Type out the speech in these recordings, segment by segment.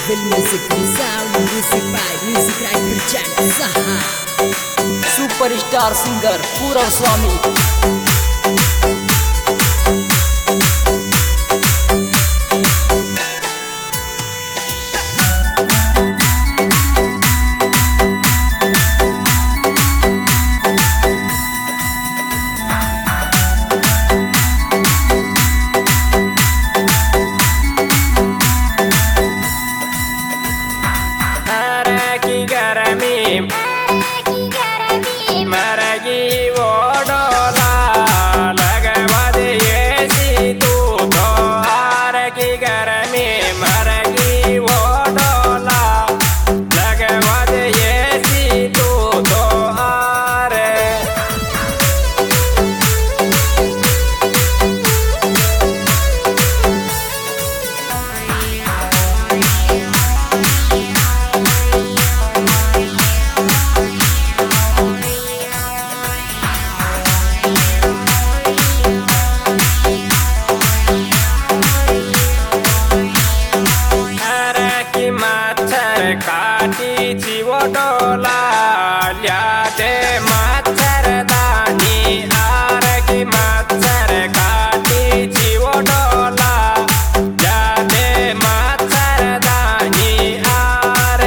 Devil Music Sound Music by Music Writer Chan Saha superstar singer Purab Swami. काटी जीवो डोला ल्याते मच्छर दानी आर की मच्छर काटी जीवो डोला ल्याते मच्छर दानी आर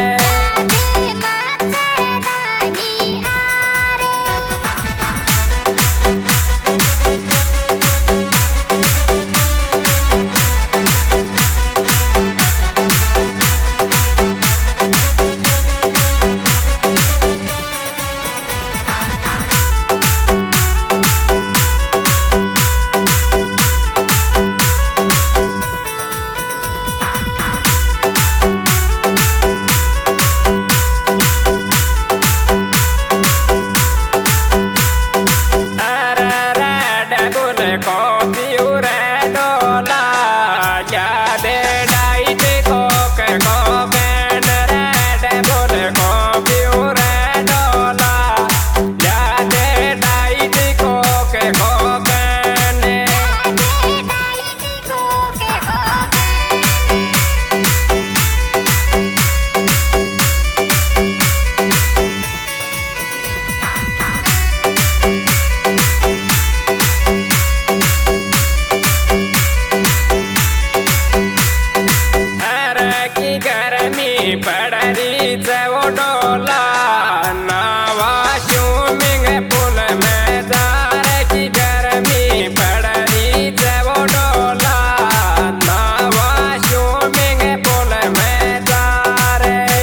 पड़री वो डोला नावा स्विमिंग पूल में जार की गर्मी पड़री वो डोला नावा स्विमिंग पूल में जार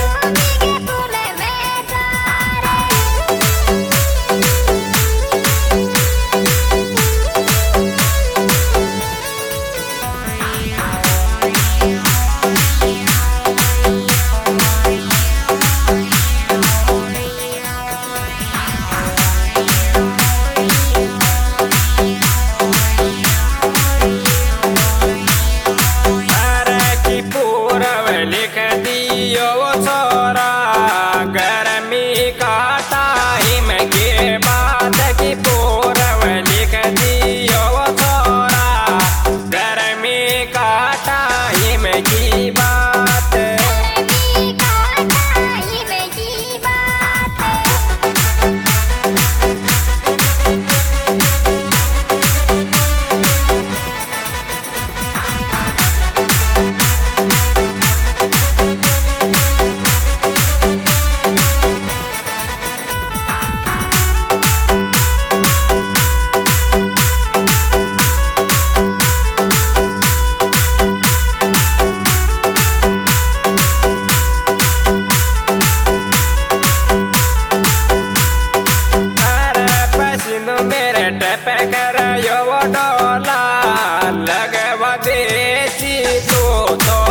लिख दियो छोरा गर्मी का टाइम के बाद की पूरब लिख दियो छोरा गर्मी का टाइम की बात कर यो डोला लगवा देसी तो